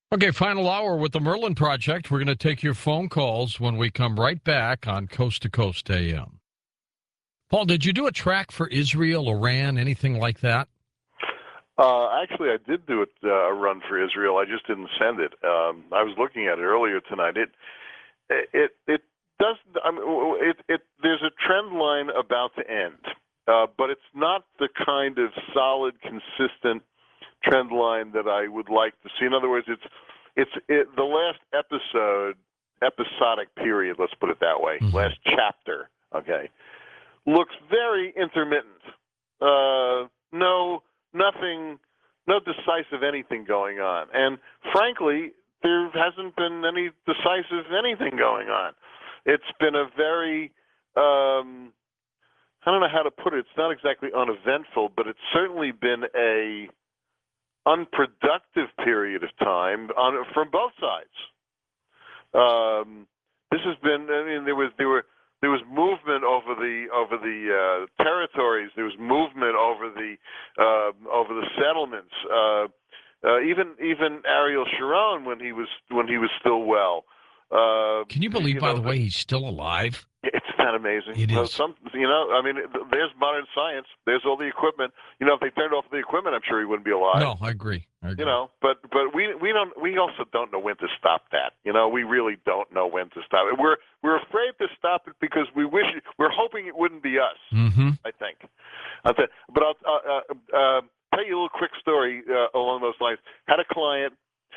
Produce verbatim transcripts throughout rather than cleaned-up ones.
Okay, final hour with the Merlin Project. We're going to take your phone calls when we come right back on Coast to Coast A M. Paul, did you do a track for Israel, Iran, anything like that? Uh, actually, I did do it, uh, a run for Israel. I just didn't send it. Um, I was looking at it earlier tonight. It, it, it does. I mean, it, it. There's a trend line about to end, uh, but it's not the kind of solid, consistent trend line that I would like to see. In other words, it's, it's it, the last episode, episodic period. Let's put it that way. Mm-hmm. Last chapter. Okay, looks very intermittent. Uh, no. Nothing, no decisive anything going on. And frankly, there hasn't been any decisive anything going on. It's been a very, um, I don't know how to put it. It's not exactly uneventful, but it's certainly been a unproductive period of time on, from both sides. Um, this has been, I mean, there was, there were, There was movement over the over the uh, territories. There was movement over the uh, over the settlements. Uh, uh, even even Ariel Sharon, when he was when he was still well. Uh, Can you believe, you by know, the way, he's still alive? It's not amazing. It So is. some, you know, I mean, there's modern science. There's all the equipment. You know, if they turned off the equipment, I'm sure he wouldn't be alive. No, I agree. I agree. You know, but but we we don't we also don't know when to stop that. You know, we really don't know when to stop it. We're we're afraid to stop it because we wish it, we're hoping it wouldn't be us. Mm-hmm. I think. I'll tell, but I'll uh, uh, uh, tell you a little quick story uh, along those lines. Had a client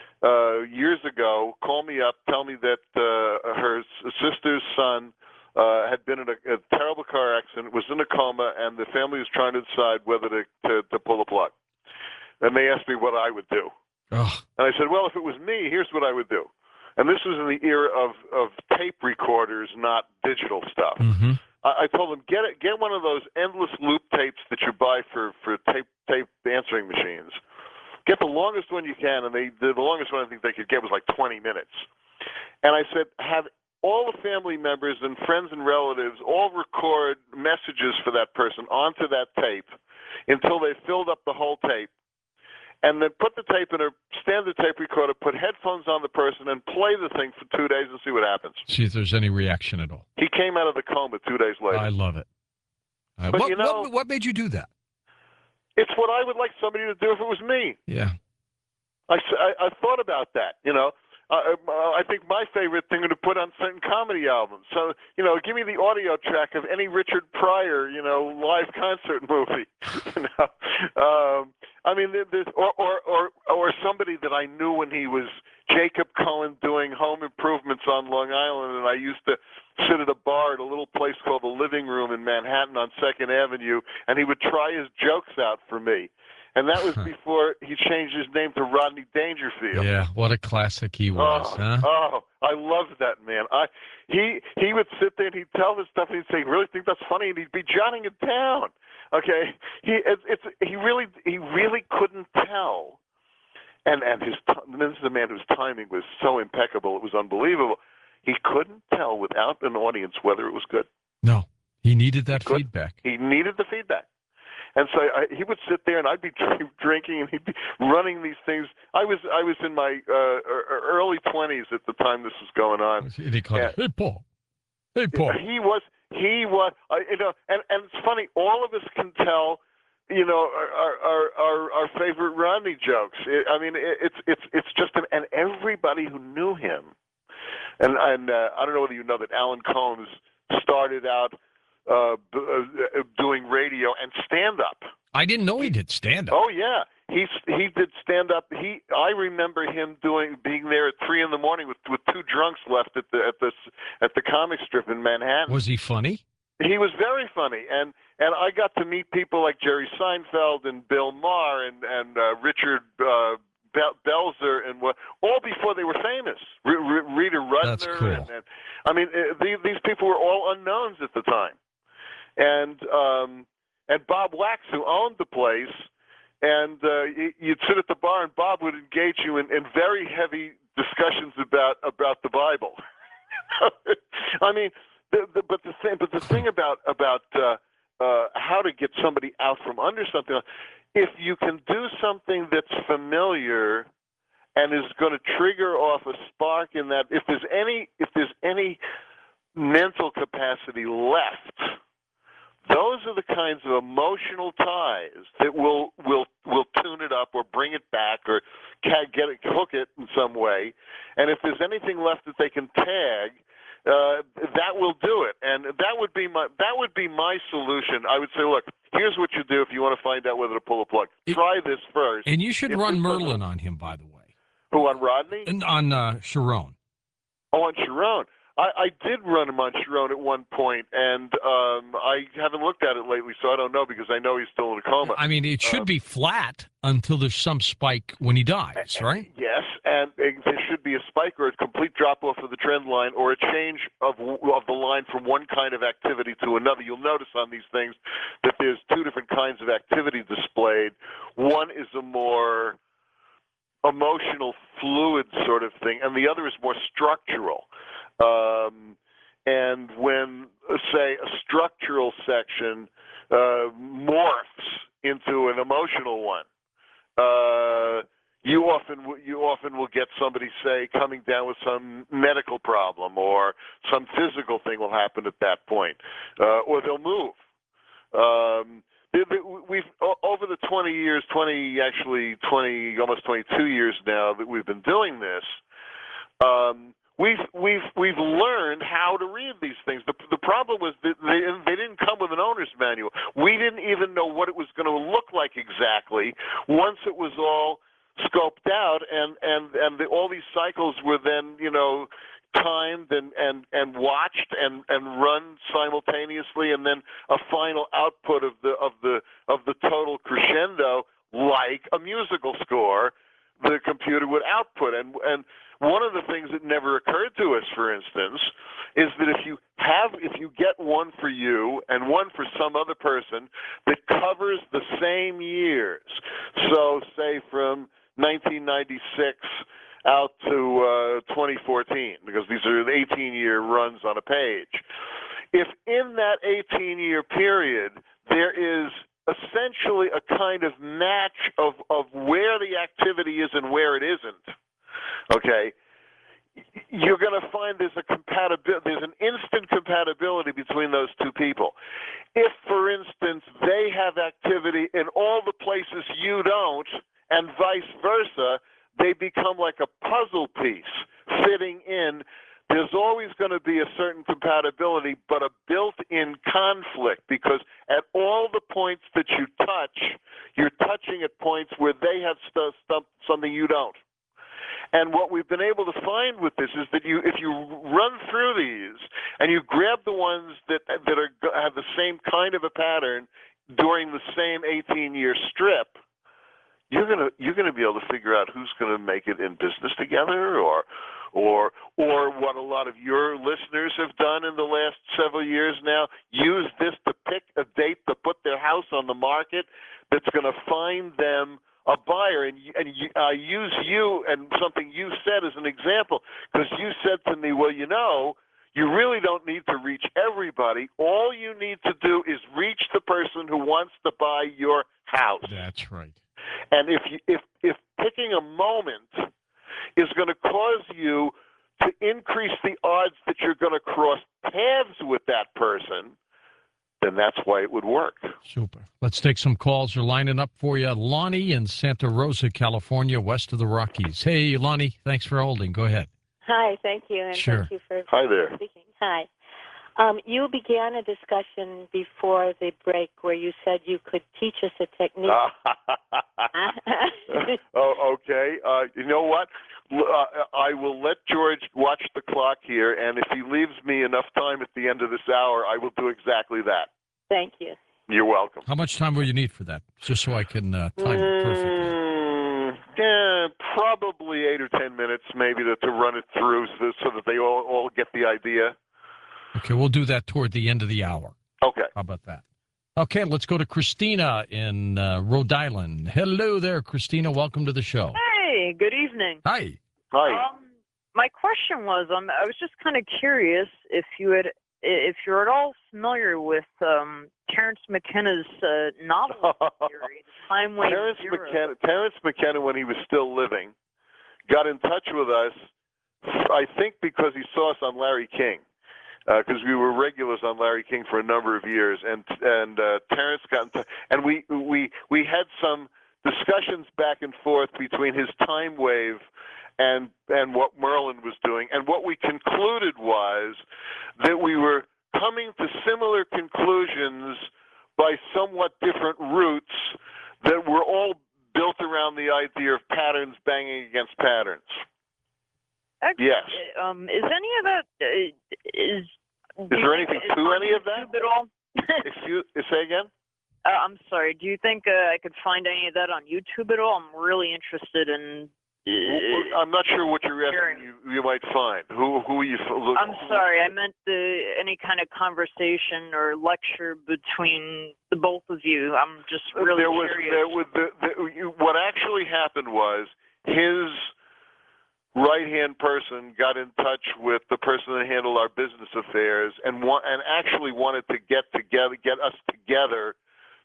uh, years ago call me up, tell me that uh, her s- sister's son uh, had been in a, a terrible car accident, was in a coma, and the family was trying to decide whether to, to, to pull the plug. And they asked me what I would do. Oh. And I said, well, if it was me, here's what I would do. And this was in the era of, of tape recorders, not digital stuff. Mm-hmm. I, I told them, get it, get one of those endless loop tapes that you buy for, for tape tape answering machines. Get the longest one you can, and they the, the longest one I think they could get was like twenty minutes. And I said, have all the family members and friends and relatives all record messages for that person onto that tape until they filled up the whole tape. And then put the tape in a standard tape recorder, put headphones on the person, and play the thing for two days and see what happens. See if there's any reaction at all. He came out of the coma two days later. I love it. Uh, But what, you know, what, what made you do that? It's what I would like somebody to do if it was me. Yeah. I, I, I thought about that, you know. Uh, I think my favorite thing would to put on certain comedy albums. So, you know, give me the audio track of any Richard Pryor, you know, live concert movie. You know, um, I mean, there's, or, or or or somebody that I knew when he was Jacob Cohen doing Home Improvements on Long Island, and I used to sit at a bar at a little place called the Living Room in Manhattan on Second Avenue, and he would try his jokes out for me. And that was before he changed his name to Rodney Dangerfield. Yeah, what a classic he was, oh, huh? Oh, I loved that man. I he he would sit there and he'd tell this stuff and he'd say, "Really think that's funny?" And he'd be jotting it down. Okay, he it's, it's he really he really couldn't tell. And and his this is a man whose timing was so impeccable, it was unbelievable. He couldn't tell without an audience whether it was good. No, he needed that He feedback. He needed the feedback. And so I, he would sit there, and I'd be drinking, and he'd be running these things. I was I was in my uh, early twenties at the time this was going on. And he called, and, hey Paul, hey Paul. He was he was uh, you know, and and it's funny. All of us can tell, you know, our our our, our favorite Rodney jokes. It, I mean, it, it's it's it's just an, and everybody who knew him, and and uh, I don't know whether you know that Alan Combs started out. Uh, b- uh, doing radio and stand-up. I didn't know he did stand-up. Oh yeah, he he did stand-up. He I remember him doing being there at three in the morning with with two drunks left at the at the at the comic strip in Manhattan. Was he funny? He was very funny, and and I got to meet people like Jerry Seinfeld and Bill Maher and and uh, Richard. Uh, Belzer and what, all before they were famous. R- R- Rita Rudner. That's cool. And, and, I mean, uh, these, these people were all unknowns at the time. And um, and Bob Wax, who owned the place, and uh, you'd sit at the bar, and Bob would engage you in, in very heavy discussions about about the Bible. I mean, the, the, but the thing, but the thing about about uh, uh, how to get somebody out from under something, if you can do something that's familiar and is going to trigger off a spark in that. If there's any, if there's any mental capacity left, those are the kinds of emotional ties that will will will tune it up or bring it back or get it, hook it in some way. And if there's anything left that they can tag, uh, that will do it. And that would be my that would be my solution. I would say, look, here's what you do if you want to find out whether to pull a plug. It, Try this first. And you should if run Merlin on him, by the way. Who, on Rodney? And on uh, Sharon. Oh, on Sharon. I, I did run him on Sharon at one point, and um, I haven't looked at it lately, so I don't know because I know he's still in a coma. I mean, it should um, be flat until there's some spike when he dies, right? Yes, and there should be a spike or a complete drop-off of the trend line or a change of, of the line from one kind of activity to another. You'll notice on these things that there's two different kinds of activity displayed. One is a more emotional, fluid sort of thing, and the other is more structural. Um, and when, uh, say, a structural section uh, morphs into an emotional one, uh, you often you often will get somebody, say, coming down with some medical problem or some physical thing will happen at that point, uh, or they'll move. Um, we've over the twenty years, twenty actually twenty, almost twenty-two years now that we've been doing this. Um, We've we've we've learned how to read these things. The the problem was that they they didn't come with an owner's manual. We didn't even know what it was going to look like exactly once it was all scoped out, and and and the, all these cycles were then you know timed and and and watched and and run simultaneously, and then a final output of the of the of the total crescendo like a musical score the computer would output. And and one of the things that never occurred to us, for instance, is that if you have, if you get one for you and one for some other person that covers the same years, so say from nineteen ninety-six out to uh, twenty fourteen, because these are eighteen-year runs on a page. If in that eighteen-year period there is essentially a kind of match of, of where the activity is and where it isn't, okay, you're going to find there's a compatibility, there's an instant compatibility between those two people. If, for instance, they have activity in all the places you don't, and vice versa, they become like a puzzle piece fitting in. There's always going to be a certain compatibility, but a built-in conflict, because at all the points that you touch, you're touching at points where they have st- st- something you don't. And what we've been able to find with this is that you, if you run through these and you grab the ones that that are have the same kind of a pattern during the same eighteen-year strip, you're gonna you're gonna be able to figure out who's going to make it in business together, or or or what a lot of your listeners have done in the last several years now. Use this to pick a date to put their house on the market that's going to find them a buyer, and, and uh, use you and something you said as an example, because you said to me, well, you know, you really don't need to reach everybody. All you need to do is reach the person who wants to buy your house. That's right. And if you, if if picking a moment is going to cause you to increase the odds that you're going to cross paths with that person, then that's why it would work. Super. Let's take some calls. We're lining up for you. Lonnie in Santa Rosa, California, west of the Rockies. Hey, Lonnie, thanks for holding. Go ahead. Hi, thank you, and Sure. thank you for Hi there. speaking. Hi. Um, you began a discussion before the break where you said you could teach us a technique. Oh, okay. Uh, you know what? Uh, I will let George watch the clock here, and if he leaves me enough time at the end of this hour, I will do exactly that. Thank you. You're welcome. How much time will you need for that? Just so I can uh, time it perfectly. Mm, yeah, probably eight or ten minutes, maybe, to, to run it through so, so that they all, all get the idea. Okay, we'll do that toward the end of the hour. Okay. How about that? Okay, let's go to Christina in uh, Rhode Island. Hello there, Christina. Welcome to the show. Hey, good evening. Hi. Hi. Um, my question was, um, I was just kind of curious if you had, if you're at all familiar with um, Terence McKenna's uh, novel series, Time Wave Terence Zero. McKenna, Terence McKenna, when he was still living, got in touch with us, I think because he saw us on Larry King, because uh, we were regulars on Larry King for a number of years, and and uh, Terrence got in touch, and we we we had some discussions back and forth between his time wave and and what Merlin was doing, and what we concluded was that we were coming to similar conclusions by somewhat different routes that were all built around the idea of patterns banging against patterns. Actually, Yes. Um, is any of that uh, is? Is there anything is to on any of that? YouTube at all? Excuse, say again? uh, I'm sorry. Do you think uh, I could find any of that on YouTube at all? I'm really interested in. Uh, I'm not sure what you're hearing. asking. You, you might find who who are you? Look, I'm sorry. I meant the any kind of conversation or lecture between the both of you. I'm just really there was, curious. There was the, the, you, what actually happened was his right-hand person got in touch with the person that handled our business affairs and wa- and actually wanted to get together, get us together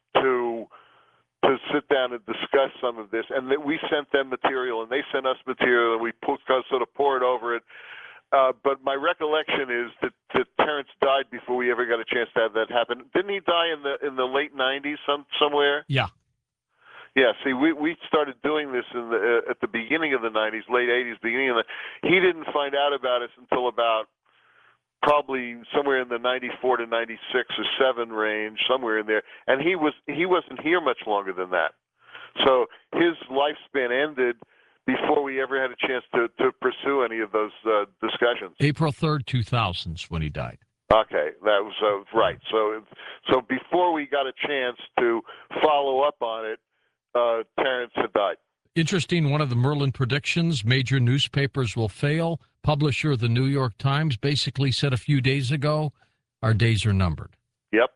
to to sit down and discuss some of this. And that we sent them material, and they sent us material, and we put, sort of poured over it. Uh, but my recollection is that, that Terrence died before we ever got a chance to have that happen. Didn't he die in the in the late nineties some somewhere? Yeah. Yeah, see, we, we started doing this in the, uh, at the beginning of the nineties, late eighties, beginning of the. He didn't find out about us until about probably somewhere in the ninety-four to ninety-six or seven range, somewhere in there. And he was he wasn't here much longer than that. So his lifespan ended before we ever had a chance to, to pursue any of those uh, discussions. April third, two thousand when he died. Okay, that was uh, right. So so before we got a chance to follow up on it, Uh, Terrence had died. Interesting, one of the Merlin predictions, major newspapers will fail. Publisher of the New York Times basically said a few days ago, our days are numbered. Yep.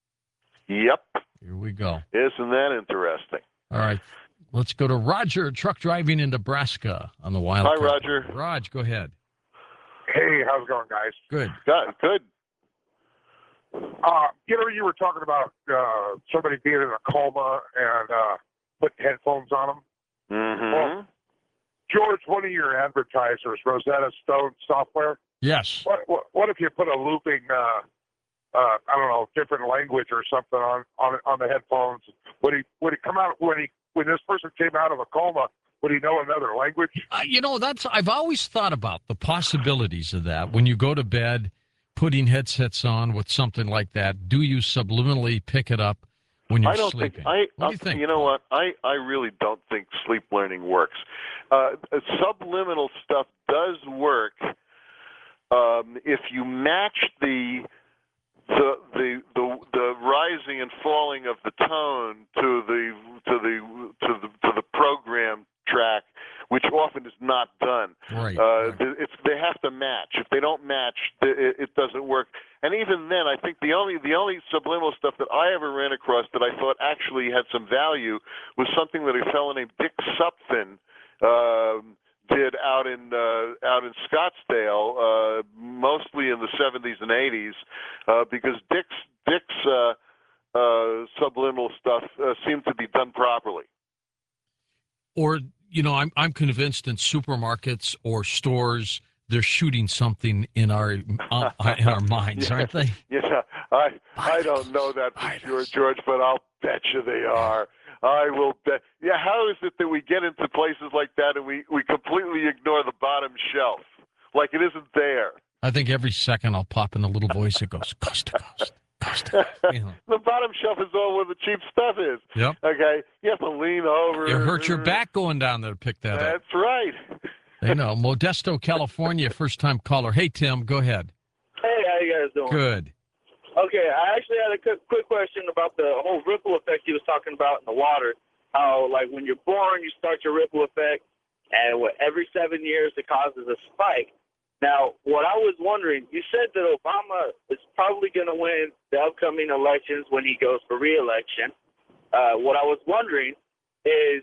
Yep. Here we go. Isn't that interesting? All right. Let's go to Roger, truck driving in Nebraska on the Wildcat. Hi, Roger. Raj, go ahead. Hey, how's it going, guys? Good. Good. Good. Uh, you know, you were talking about uh, somebody being in a coma and uh, putting headphones on them. Mm-hmm. Well, George, one of your advertisers, Rosetta Stone Software, Yes. what what, what if you put a looping, uh, uh, I don't know, different language or something on, on on the headphones? Would he would it come out when he when this person came out of a coma? Would he know another language? Uh, you know, that's I've always thought about the possibilities of that. When you go to bed, putting headsets on with something like that, do you subliminally pick it up when you're I don't sleeping? think I. What do you think? You know what? I I really don't think sleep learning works. Uh, subliminal stuff does work um, if you match the the the the the rising and falling of the tone to the to the to the to the program track, which often is not done. Right. Uh, right. It's they have to match. If they don't match, it, it doesn't work. And even then, I think the only the only subliminal stuff that I ever ran across that I thought actually had some value was something that a fellow named Dick Supfin um, did out in uh, out in Scottsdale, uh, mostly in the seventies and eighties, uh, because Dick's Dick's uh, uh, subliminal stuff uh, seemed to be done properly. Or, you know, I'm I'm convinced in supermarkets or stores they're shooting something in our uh, in our minds, yeah. aren't they? Yeah, I I don't know that for sure, George, but I'll bet you they are. I will bet. Yeah, how is it that we get into places like that and we, we completely ignore the bottom shelf, like it isn't there? I think every second I'll pop in a little voice that goes coast to coast, coast to coast. You know. The bottom shelf is all where the cheap stuff is. Yep. Okay, you have to lean over. It hurts your back going down there to pick that up. That's right. They know. Modesto, California, first time caller. Hey, Tim, go ahead. Hey, how you guys doing? Good. Okay, I actually had a quick, quick question about the whole ripple effect you was talking about in the water. How, like, when you're born, you start your ripple effect, and what, every seven years it causes a spike. Now, what I was wondering, you said that Obama is probably going to win the upcoming elections when he goes for re-election. Uh, what I was wondering is,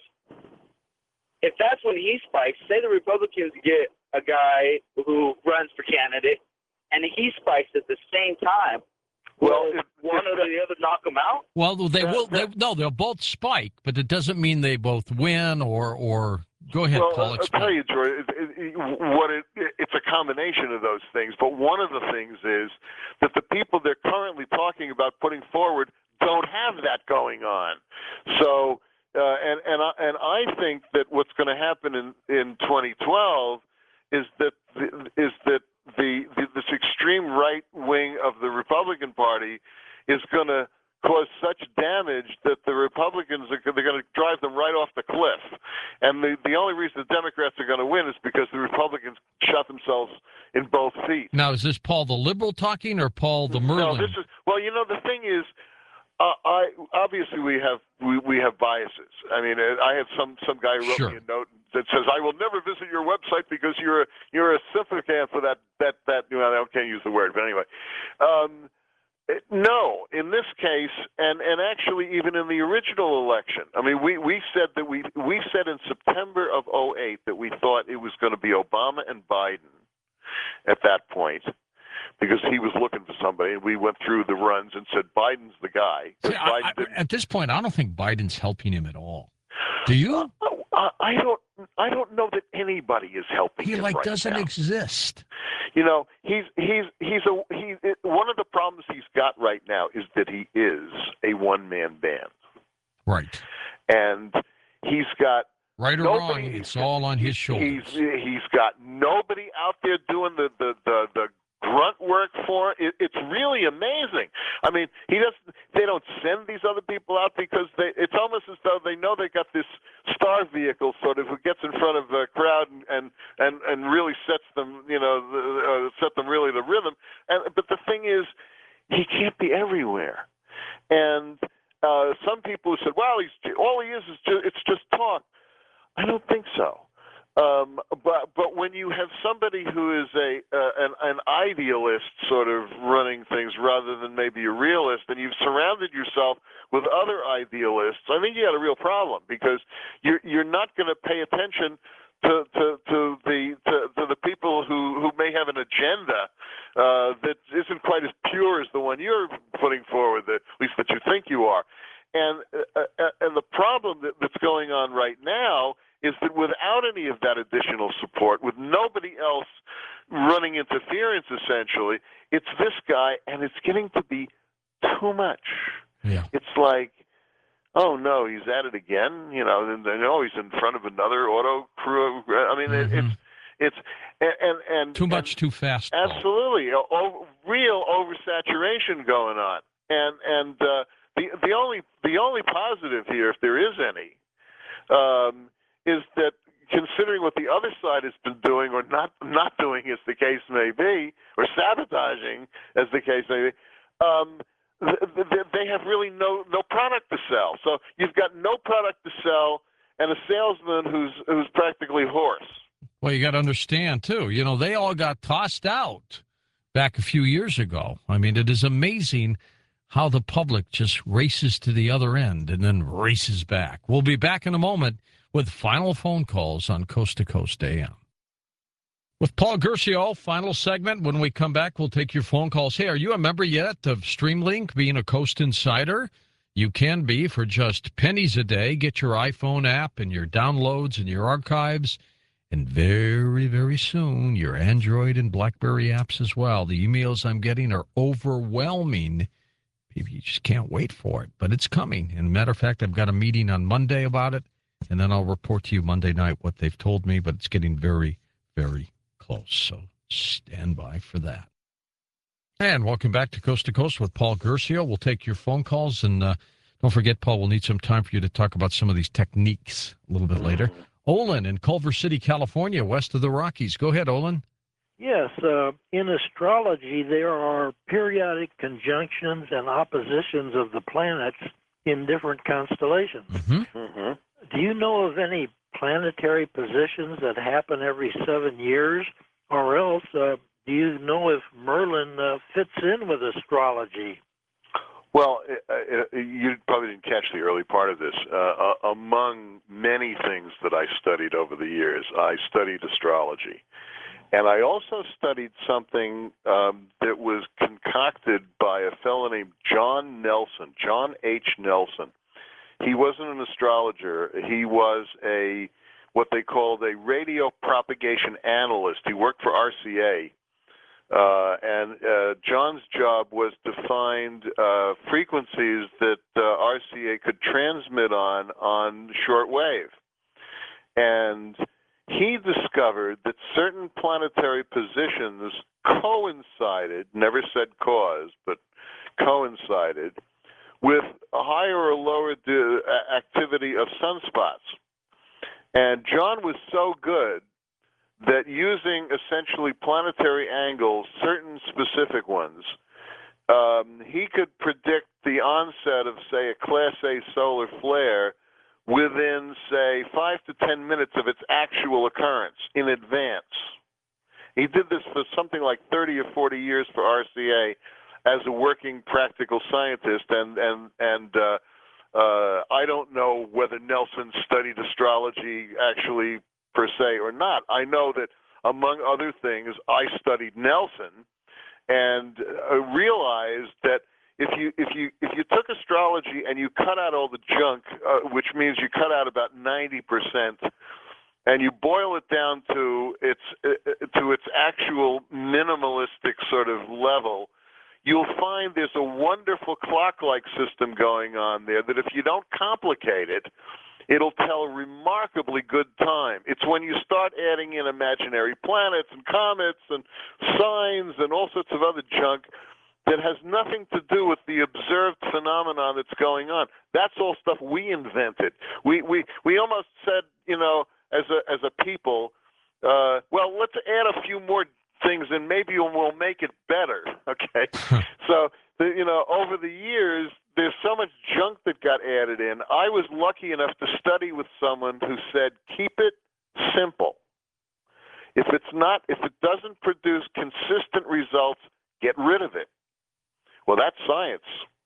if that's when he spikes, say the Republicans get a guy who runs for candidate, and he spikes at the same time, Well, will if, one if, or the other knock him out? Well, they That- will. They, that- no, they'll both spike, but it doesn't mean they both win or or Go ahead, well, Paul. I'll Explain. tell you, George, it, it, what it, it's a combination of those things. But one of the things is that the people they're currently talking about putting forward don't have that going on. So, uh, and and I, and I think that what's going to happen in, in twenty twelve is that the, is that the, the this extreme right wing of the Republican Party is going to cause such damage that the Republicans are they're going to drive them right off the cliff. And the, the only reason the Democrats are going to win is because the Republicans shot themselves in both feet. Now, is this Paul the liberal talking or Paul the Merlin? No, this is well. You know, the thing is, uh, I obviously we have we, we have biases. I mean, I had some some guy who wrote Sure. me a note that says, "I will never visit your website because you're a, you're a sycophant for that that that." You know, I can't use the word, but anyway. Um, No, in this case, and, and actually even in the original election, I mean, we, we said that we we said in September of oh eight that we thought it was going to be Obama and Biden at that point because he was looking for somebody, and we went through the runs and said Biden's the guy. See, I, Biden I, didn't- at this point, I don't think Biden's helping him at all. Do you? I, I don't I don't know that anybody is helping He him like right doesn't now. exist. You know, he's he's he's a he. One of the problems he's got right now is that he is a one-man band, Right. and he's got Right or nobody, wrong, it's all on his shoulders. He's he's got nobody out there doing the the the, the grunt work for it. It's really amazing. I mean, he doesn't. They don't send these other people out because they. It's almost as though they know they got this star vehicle sort of who gets in front of a crowd and and and, and really sets them. You know, uh, set them really the rhythm. And but the thing is, he can't be everywhere. And uh, some people who said, "Well, he's all he is is just, it's just talk." I don't think so. Um, but but when you have somebody who is a uh, an, an idealist sort of running things rather than maybe a realist, and you've surrounded yourself with other idealists, I think you got a real problem because you're you're not going to pay attention to to, to the to, to the people who, who may have an agenda uh, that isn't quite as pure as the one you're putting forward, that, at least that you think you are. And uh, uh, and the problem that, that's going on right now is that without any of that additional support, with nobody else running interference, essentially, it's this guy, and it's getting to be too much. Yeah. It's like, oh no, he's at it again. You know, and they know he's in front of another auto crew. I mean, Mhm. it's it's and and, and Too much, and, too fast. Paul. absolutely, o- real oversaturation going on, and and uh, the the only the only positive here, if there is any, um, is that considering what the other side has been doing or not not doing, as the case may be, or sabotaging, as the case may be, um, th- th- they have really no no product to sell. So you've got no product to sell, and a salesman who's who's practically hoarse. Well, you got to understand, too, you know, they all got tossed out back a few years ago. I mean, it is amazing how the public just races to the other end and then races back. We'll be back in a moment with final phone calls on Coast to Coast A M. With Paul Gersio, final segment. When we come back, we'll take your phone calls. Hey, are you a member yet of Streamlink, being a Coast Insider? You can be for just pennies a day. Get your iPhone app and your downloads and your archives. And very, very soon, your Android and BlackBerry apps as well. The emails I'm getting are overwhelming. You just can't wait for it, but it's coming. And matter of fact, I've got a meeting on Monday about it, and then I'll report to you Monday night what they've told me, but it's getting very, very close. So stand by for that. And welcome back to Coast to Coast with Paul Gersio. We'll take your phone calls, and uh, don't forget, Paul, we'll need some time for you to talk about some of these techniques a little bit later. Olin in Culver City, California, west of the Rockies. Go ahead, Olin. Yes, uh, in astrology, there are periodic conjunctions and oppositions of the planets in different constellations. Mm-hmm. Mm-hmm. Do you know of any planetary positions that happen every seven years? Or else, uh, do you know if Merlin uh, fits in with astrology? Well, uh, uh, you probably didn't catch the early part of this. Uh, uh, among many things that I studied over the years, I studied astrology. And I also studied something um, that was concocted by a fellow named John Nelson, John H. Nelson. He wasn't an astrologer. He was a what they called a radio propagation analyst. He worked for R C A. Uh, and uh, John's job was to find uh, frequencies that uh, R C A could transmit on on shortwave. And he discovered that certain planetary positions coincided, never said cause, but coincided, with a higher or lower do, uh, activity of sunspots. And John was so good that using essentially planetary angles, certain specific ones, um, he could predict the onset of, say, a Class A solar flare within, say, five to ten minutes of its actual occurrence in advance. He did this for something like thirty or forty years for R C A as a working practical scientist, and and and uh, uh, I don't know whether Nelson studied astrology actually per se or not. I know that, among other things, I studied Nelson and uh, realized that if you if you if you took astrology and you cut out all the junk, uh, which means you cut out about ninety percent, and you boil it down to its uh, to its actual minimalistic sort of level, you'll find there's a wonderful clock-like system going on there that if you don't complicate it, it'll tell remarkably good time. It's when you start adding in imaginary planets and comets and signs and all sorts of other junk that has nothing to do with the observed phenomenon that's going on. That's all stuff we invented. We we we almost said, you know, as a as a people, uh, well, let's add a few more things and maybe we'll make it better. Okay, so the, you know, over the years, there's so much junk that got added in. I was lucky enough to study with someone who said, keep it simple. If it's not, if it doesn't produce consistent results, get rid of it. Well, that's science.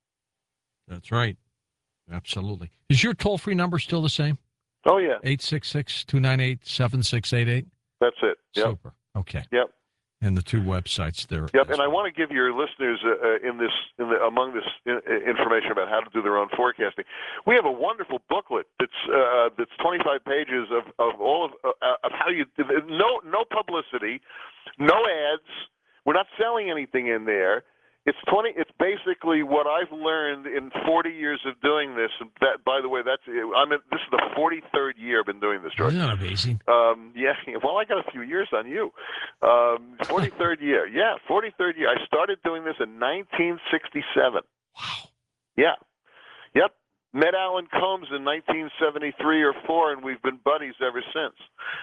That's right. Absolutely. Is your toll-free number still the same? Oh, yeah. eight six six, two nine eight, seven six eight eight? That's it. Yep. Super. Okay. Yep. And the two websites there. Yep, and I want to give your listeners uh, uh, in this, in the, among this in, uh, information about how to do their own forecasting. We have a wonderful booklet that's uh, that's twenty-five pages of, of all of uh, of how you no no publicity, no ads. We're not selling anything in there. It's twenty. It's basically what I've learned in forty years of doing this. And that, by the way, that's I'm in, this is the forty-third year I've been doing this, George. Isn't that amazing? Um, yeah. Well, I got a few years on you. Um, forty-third year. Yeah, forty-third year. I started doing this in nineteen sixty-seven. Wow. Yeah. Yep. Met Alan Combs in nineteen seventy-three or four, and we've been buddies ever since.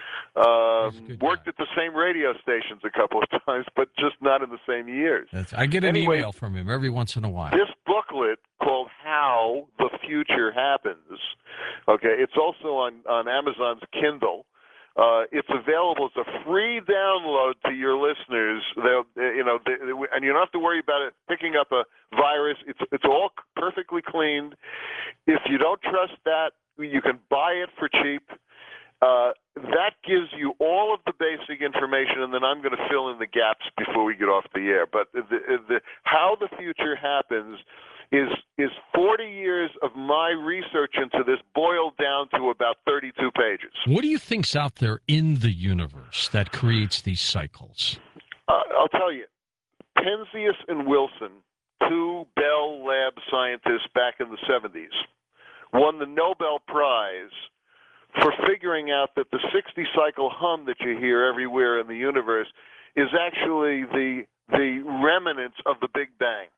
Um, worked guy. at the same radio stations a couple of times, but just not in the same years. That's, I get an Anyway, email from him every once in a while. This booklet called How the Future Happens, okay, it's also on, on Amazon's Kindle. Uh, it's available as a free download to your listeners. They'll, you know, they, and you don't have to worry about it picking up a virus. It's it's all perfectly cleaned. If you don't trust that, you can buy it for cheap. Uh, that gives you all of the basic information, and then I'm going to fill in the gaps before we get off the air. But the, the, how the future happens is is forty years of my research into this boiled down to about thirty-two pages. What do you think's out there in the universe that creates these cycles? Uh, I'll tell you, Penzias and Wilson, two Bell Lab scientists back in the seventies, won the Nobel Prize for figuring out that the sixty-cycle hum that you hear everywhere in the universe is actually the the remnants of the Big Bang.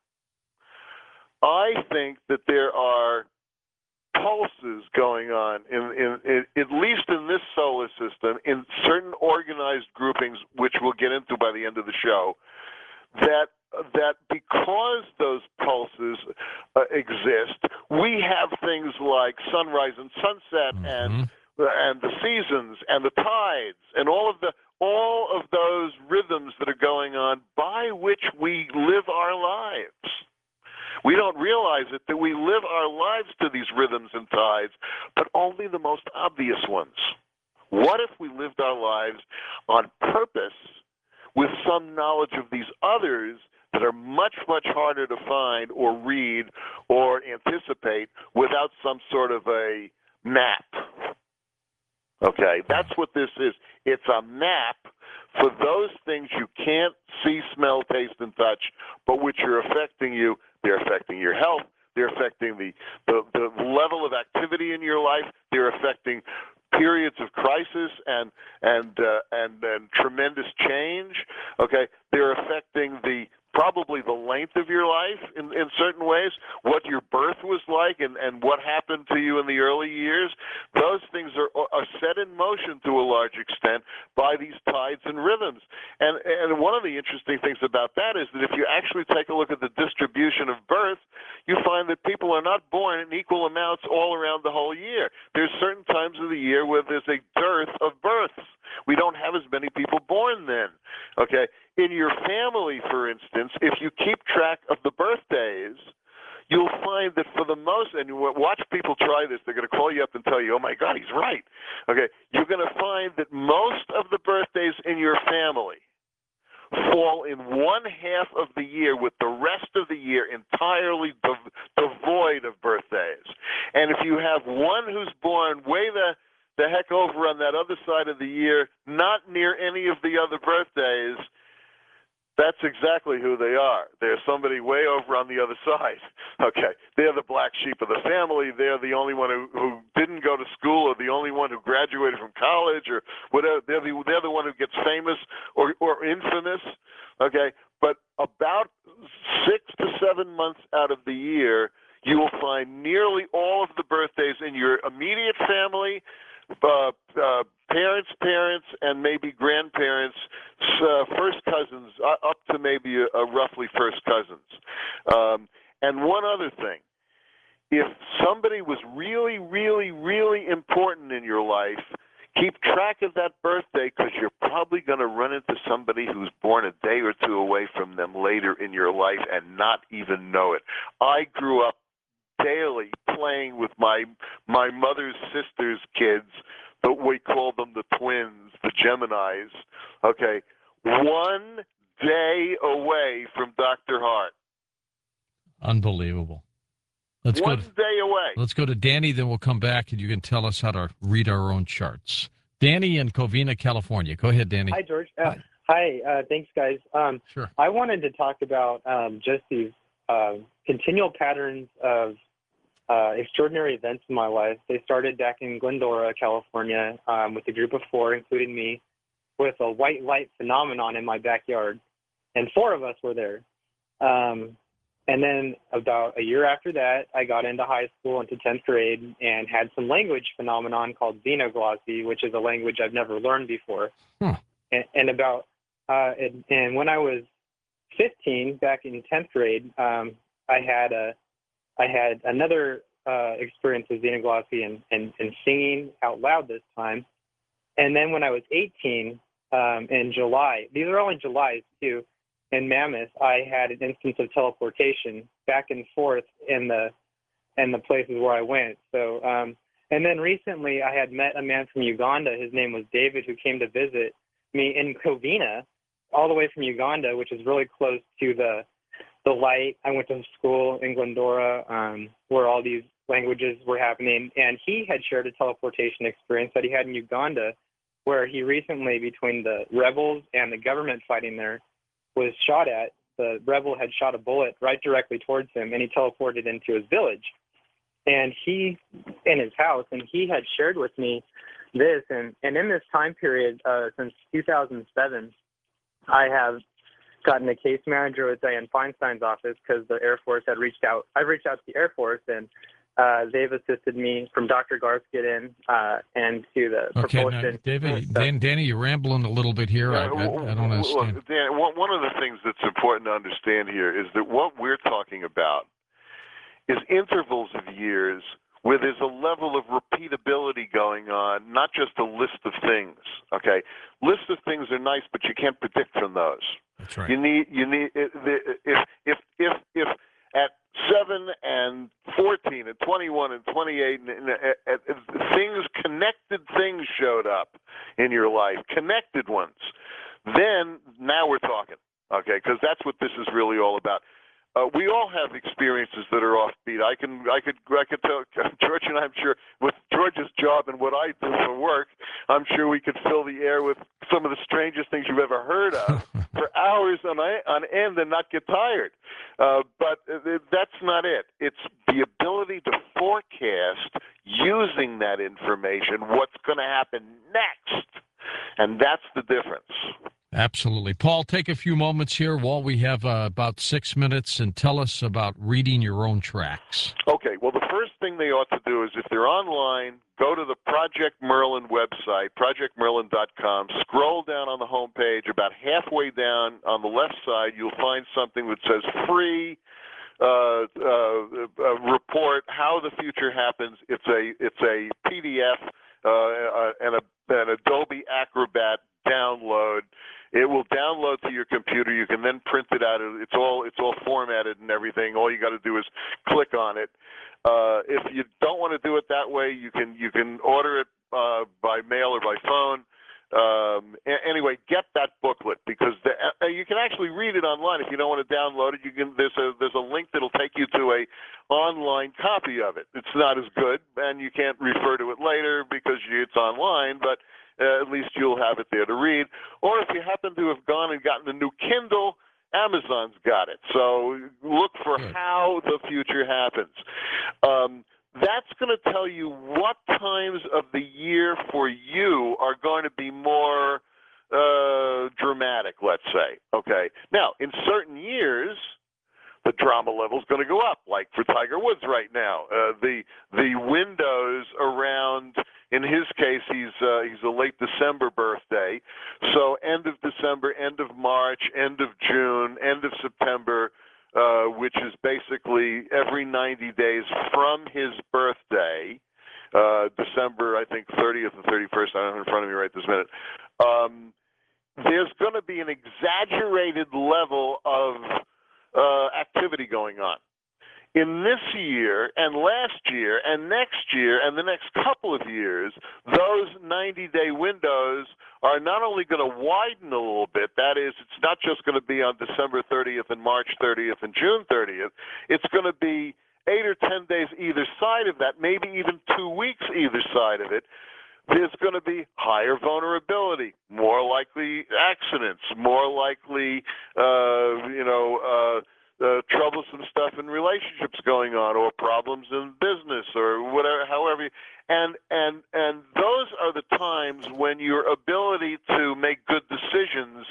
I think that there are pulses going on, in, in, in, at least in this solar system, in certain organized groupings, which we'll get into by the end of the show, that that because those pulses uh, exist, we have things like sunrise and sunset Mm-hmm. and and the seasons and the tides and all of the all of those rhythms that are going on by which we live our lives. We don't realize it that we live our lives to these rhythms and tides, but only the most obvious ones. What if we lived our lives on purpose with some knowledge of these others that are much, much harder to find or read or anticipate without some sort of a map? Okay, that's what this is. It's a map for those things you can't see, smell, taste, and touch, but which are affecting you. They're affecting your health. They're affecting the, the, the level of activity in your life. They're affecting periods of crisis and and uh, and and tremendous change. Okay, they're affecting the probably the length of your life in, in certain ways, what your birth was like and, and what happened to you in the early years. Those things are, are set in motion to a large extent by these tides and rhythms. And, and one of the interesting things about that is that if you actually take a look at the distribution of birth, you find that people are not born in equal amounts all around the whole year. There's certain times of the year where there's a dearth of births. We don't have as many people born then, okay? In your family, for instance, if you keep track of the birthdays, you'll find that for the most, and watch people try this, they're going to call you up and tell you, oh my God, he's right. Okay, you're going to find that most of the birthdays in your family fall in one half of the year, with the rest of the year entirely dev- devoid of birthdays. And if you have one who's born way the the heck over on that other side of the year, not near any of the other birthdays, that's exactly who they are. They're somebody way over on the other side. Okay, they're the black sheep of the family. They're the only one who, who didn't go to school, or the only one who graduated from college, or whatever. They're the, they're the one who gets famous or, or infamous. Okay, but about six to seven months out of the year, you will find nearly all of the birthdays in your immediate family, Uh, uh, parents, parents, and maybe grandparents, uh, first cousins, uh, up to maybe a, a roughly first cousins. Um, and one other thing, if somebody was really, really, really important in your life, keep track of that birthday, because you're probably going to run into somebody who's born a day or two away from them later in your life and not even know it. I grew up daily playing with my my mother's sister's kids, but we called them the twins, the Geminis. Okay, one day away from Doctor Hart. Unbelievable. Let's one go to, day away. Let's go to Danny, then we'll come back and you can tell us how to read our own charts. Danny in Covina, California. Go ahead, Danny. Hi, George. Uh, hi. Uh, thanks, guys. Um, sure. I wanted to talk about um, just these uh, continual patterns of Uh, extraordinary events in my life. They started back in Glendora, California, um, with a group of four, including me, with a white light phenomenon in my backyard. And four of us were there. Um, and then about a year after that, I got into high school, into tenth grade, and had some language phenomenon called xenoglossy, which is a language I've never learned before. Hmm. And, and about, uh, and, and when I was fifteen, back in tenth grade, um, I had a I had another uh, experience with xenoglossy and, and, and singing out loud this time. And then when I was eighteen, um, in July, these are all in July too, in Mammoth, I had an instance of teleportation back and forth in the in the places where I went. So, um, and then recently I had met a man from Uganda. His name was David, who came to visit me in Covina, all the way from Uganda, which is really close to the the light. I went to school in Glendora, um, where all these languages were happening, and he had shared a teleportation experience that he had in Uganda, where he recently, between the rebels and the government fighting there, was shot at. The rebel had shot a bullet right directly towards him, and he teleported into his village. And he, in his house, and he had shared with me this, and, and in this time period, uh, since two thousand seven, I have gotten a case manager with Dianne Feinstein's office because the Air Force had reached out. I've reached out to the Air Force, and uh, they've assisted me from Doctor Garskin in uh, and to the okay, propulsion. Now, David, Dan, Danny, you're rambling a little bit here. I, I, I don't understand. Look, Dan, one of the things that's important to understand here is that what we're talking about is intervals of years where there's a level of repeatability going on, not just a list of things. Okay, lists of things are nice, but you can't predict from those. That's right. You need you need if if if if at seven and fourteen and twenty-one and twenty-eight and, and, and, and things connected things showed up in your life, connected ones. Then now we're talking, okay? Because that's what this is really all about. Uh, we all have experiences that are offbeat. I can, I could, I could tell George, and I'm sure with George's job and what I do for work, I'm sure we could fill the air with some of the strangest things you've ever heard of for hours on on end and not get tired. Uh, but that's not it. It's the ability to forecast using that information what's going to happen next, and that's the difference. Absolutely. Paul, take a few moments here while we have uh, about six minutes and tell us about reading your own tracks. Okay. Well, the first thing they ought to do is if they're online, go to the Project Merlin website, project merlin dot com, scroll down on the home page. About halfway down on the left side, you'll find something that says free uh, uh, uh, report, How the Future Happens. It's a, it's a P D F uh, uh, and a, an Adobe Acrobat download. It will download to your computer. You can then print it out. It's all it's all formatted and everything. All you got to do is click on it. Uh, if you don't want to do it that way, you can you can order it uh, by mail or by phone. Um, a- anyway, get that booklet because the, uh, you can actually read it online. If you don't want to download it, you can. There's a there's a link that'll take you to a online copy of it. It's not as good, and you can't refer to it later because you, it's online, but Uh, at least you'll have it there to read. Or if you happen to have gone and gotten a new Kindle, Amazon's got it. So look for Good. How the Future Happens. Um, that's going to tell you what times of the year for you are going to be more uh, dramatic, let's say. Okay. Now, in certain years, the drama level is going to go up, like for Tiger Woods right now. Uh, the the windows around, in his case, he's uh, he's a late December birthday, so end of December, end of March, end of June, end of September, uh, which is basically every ninety days from his birthday. Uh, December, I think thirtieth and thirty-first. I don't have it in front of me right this minute. Um, there's going to be an exaggerated level of Uh, activity going on. In this year and last year and next year and the next couple of years, those ninety-day windows are not only going to widen a little bit, that is, it's not just going to be on December thirtieth and March thirtieth and June thirtieth, it's going to be eight or ten days either side of that, maybe even two weeks either side of it. There's going to be higher vulnerability, more likely accidents, more likely, uh, you know, uh, uh, troublesome stuff in relationships going on, or problems in business, or whatever. However, and and and those are the times when your ability to make good decisions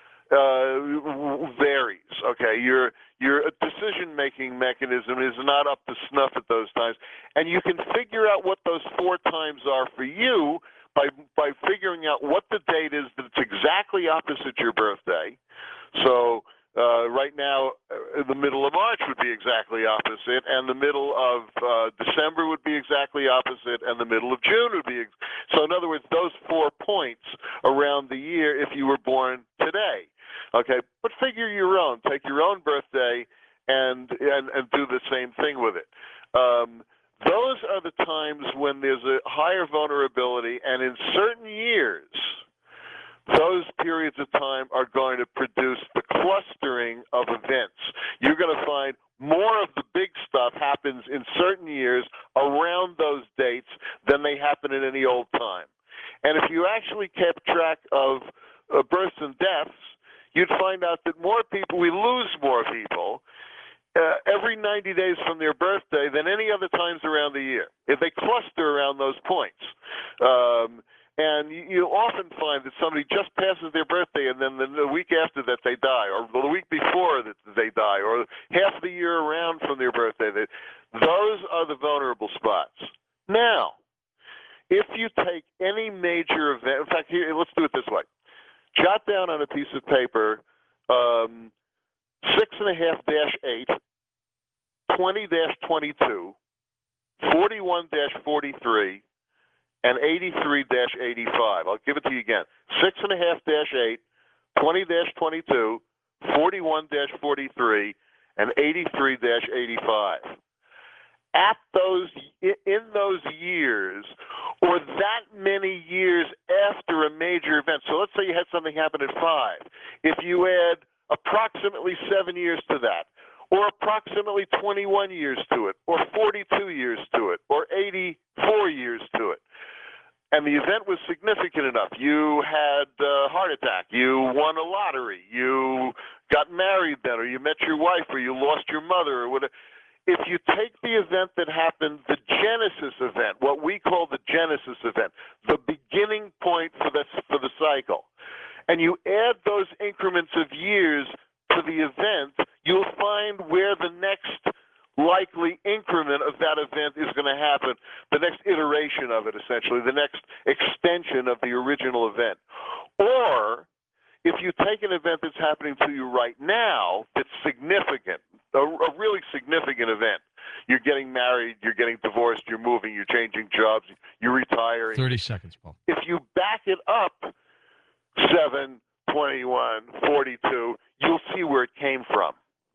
uh, varies. Okay, your your decision-making mechanism is not up to snuff at those times, and you can figure out what those four times are for you by by figuring out what the date is that's exactly opposite your birthday. So uh, right now, uh, the middle of March would be exactly opposite, and the middle of uh, December would be exactly opposite, and the middle of June would be. Ex- so in other words, those four points around the year if you were born today. Okay, but figure your own. Take your own birthday and and, and do the same thing with it. Um, those are the times when there's a higher vulnerability, and in certain years, those periods of time are going to produce the clustering of events. You're going to find more of the big stuff happens in certain years around those dates than they happen in any old time. And if you actually kept track of uh, births and deaths, you'd find out that more people, we lose more people uh, every ninety days from their birthday than any other times around the year, if they cluster around those points. Um, and you, you often find that somebody just passes their birthday and then the, the week after that they die, or the week before that they die, or half the year around from their birthday. They, those are the vulnerable spots. Now, if you take any major event, in fact, here, let's do it this way. Jot down on a piece of paper um, six and a half dash eight, twenty dash twenty-two, forty-one dash forty-three, and eighty-three dash eighty-five. I'll give it to you again. Six and a half dash eight, twenty dash twenty-two, forty-one dash forty-three, and eighty-three dash eighty-five. At those, in those years, or that many years after a major event. So let's say you had something happen at five. If you add approximately seven years to that, or approximately twenty-one years to it, or forty-two years to it, or eighty-four years to it. And the event was significant enough. You had a heart attack. You won a lottery. You got married then, or you met your wife, or you lost your mother, or whatever. If you take the event that happened, the genesis event, what we call the genesis event, the beginning point for the, for the cycle, and you add those increments of years to the event, you'll find where the next likely increment of that event is going to happen, the next iteration of it, essentially, the next extension of the original event. Or if you take an event that's happening to you right now that's significant, a, a really significant event, you're getting married, you're getting divorced, you're moving, you're changing jobs, you're retiring. thirty seconds, Paul. If you back it up seven, twenty-one, forty-two, you'll see where it came from.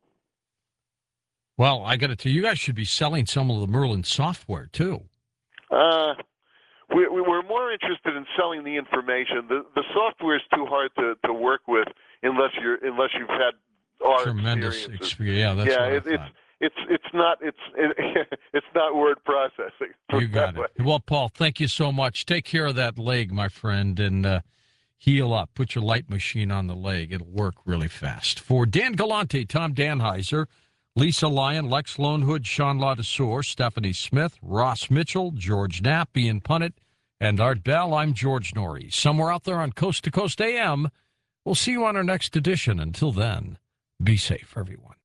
Well, I got to tell you, you guys should be selling some of the Merlin software, too. Uh, we, we, we're more interested in selling the information. The, the software is too hard to, to work with unless you're unless you've had our Tremendous experiences. experience. Yeah, that's yeah, what I it, it's thought. it's it's not it's it, it's not word processing. You got it. Well, Paul, thank you so much. Take care of that leg, my friend, and uh, heal up. Put your light machine on the leg. It'll work really fast. For Dan Galante, Tom Danheiser, Lisa Lyon, Lex Lonehood, Sean Ladouceur, Stephanie Smith, Ross Mitchell, George Knapp, Ian Punnett, and Art Bell, I'm George Norrie. Somewhere out there on Coast to Coast A M, we'll see you on our next edition. Until then, be safe, everyone.